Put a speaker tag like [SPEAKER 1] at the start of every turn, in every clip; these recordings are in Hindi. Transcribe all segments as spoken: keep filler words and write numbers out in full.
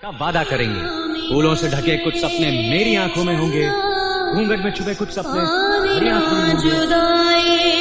[SPEAKER 1] का वादा करेंगे। फूलों से ढके कुछ सपने मेरी आंखों में होंगे, घूंघट में छुपे कुछ सपने मेरी आंखों में होंगे।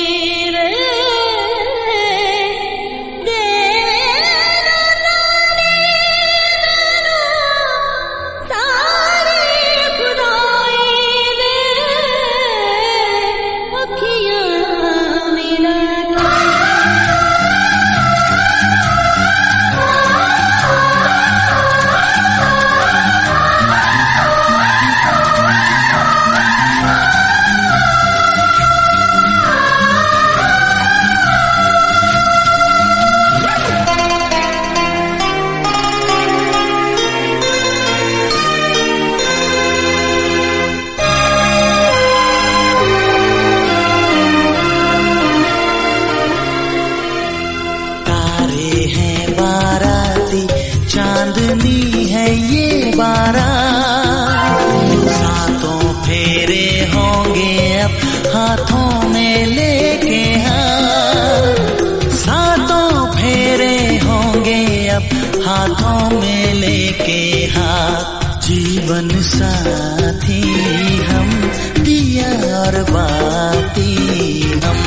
[SPEAKER 2] चांदनी है ये बारात, सातों फेरे होंगे अब हाथों में लेके हाथ, सातों फेरे होंगे अब हाथों में लेके हाथ। जीवन साथी हम, दिया और बाती हम।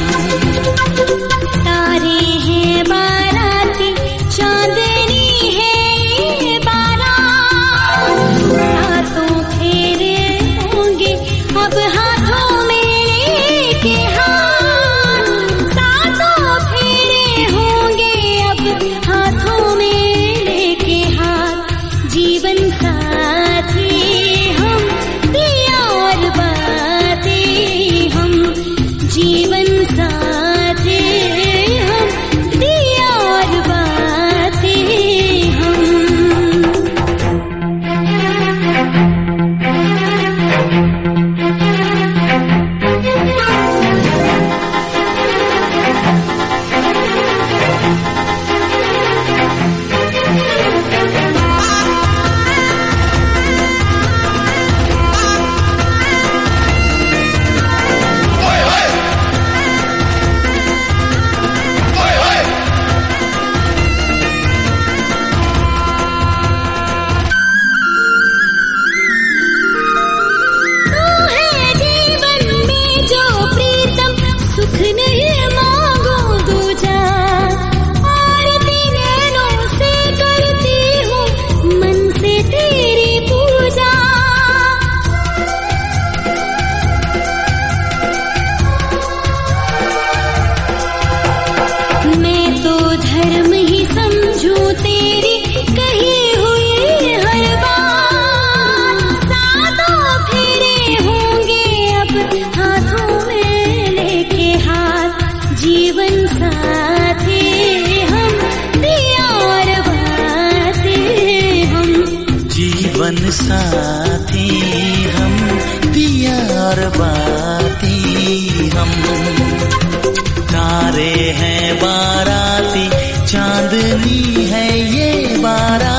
[SPEAKER 3] तारे हैं बाराती, चांदनी है ये बारात, सातों फेरे होंगे अब हाथों में लेके हाथ, सातों फेरे होंगे अब हाथों में लेके हाथ। जीवन साथी हम, दिया और बाती हम, जीवन साथी हम, दिया और बाती हम। धर्म ही समझूं तेरी कही हुई हर बात, सातों फेरे होंगे अब हाथों में लेके हाथ। जीवन साथी हम, दिया और बाती हम,
[SPEAKER 2] जीवन साथी हम, दिया और बाती हम। तारे हैं बाराती, चांदनी है ये बारात,